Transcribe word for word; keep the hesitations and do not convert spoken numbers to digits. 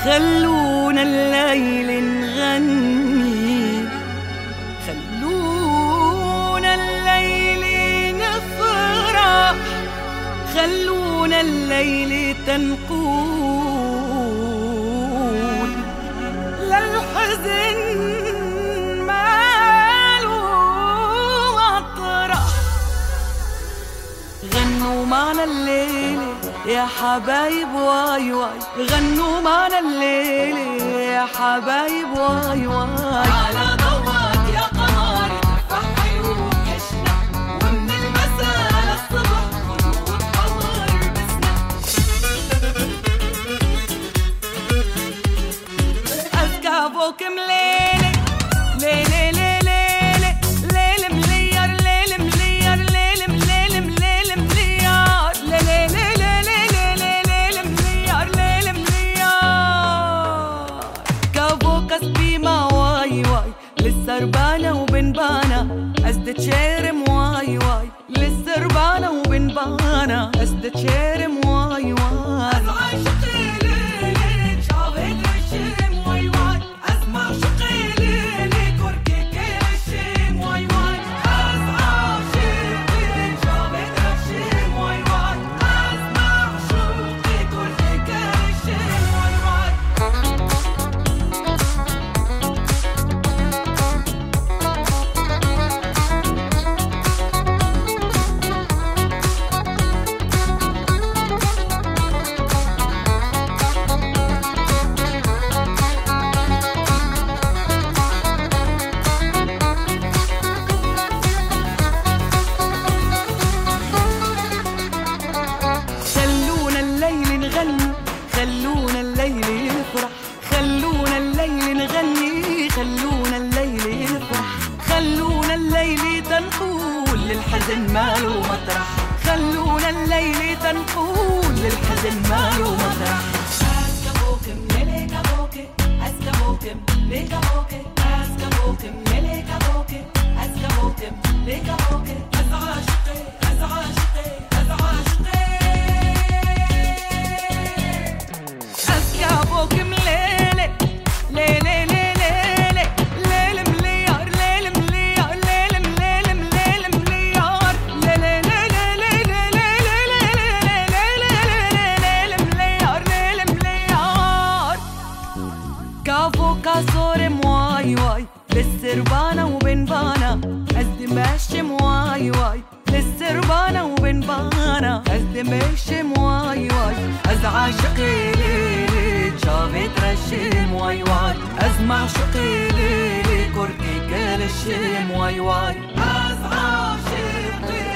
خلونا الليل نغني، خلونا الليل نفرح، خلونا الليل تنقول للحزن ماله مطرح. غنوا معنا الليل يا حبايب واي واي، غنوا معنا الليل يا حبايب واي واي. على ضوك يا قمر تفتح عيون كشنا، ومن المساء للصبح خذوا القمر بسنا. أسكابوك مليلي ليلي ليلي ليل مليار، ليل مليار، ليل مليل مليل مليار، ليلي ليلي ليل مليار، ليل مليار. كابوك سبيما واي واي، للسربانة وبنبانة أسدت شيرم واي واي، للسربانة وبنبانة أسدت شيرم واي واي. أسمع شقي ليلي شافت الشم واي واي، أسمع شقي ليلي كركي كرشم واي واي. أسمع شقي شافت الشم واي واي، أسمع شقي كركي كرشم واي واي. خلونا الليل نغني، خلونا الليل يفرح، خلونا الليل نغني، خلونا الليل يفرح، خلونا الليل تنقول للحزن ماله مطرح، خلونا الليل تنقول للحزن ماله مطرح. أسكبوك ملي كبوك، أسكبوك ملي كبوك، أسكبوك ملي كبوك، أسكبوك ملي كبوك. أزعى شقي أزعى شقي أزعى شقي. أسكابوك مليلي ليلي ليلي ليل مليار، ليل مليار، ليل مليل مليل مليار، ليلي ليلي ليلي ليل مليار، ليل مليار. كافو كاسور مواي واي، للسربانة وبنبانة أزدي ماشي مواي واي، للسربانة وبنبانة أزدي ماشي مواي واي. أزعى شقي ليلي شافت رشيم واي واي، أزمع شقي ليلي كركي كل الشيم واي واي. أزعى شقي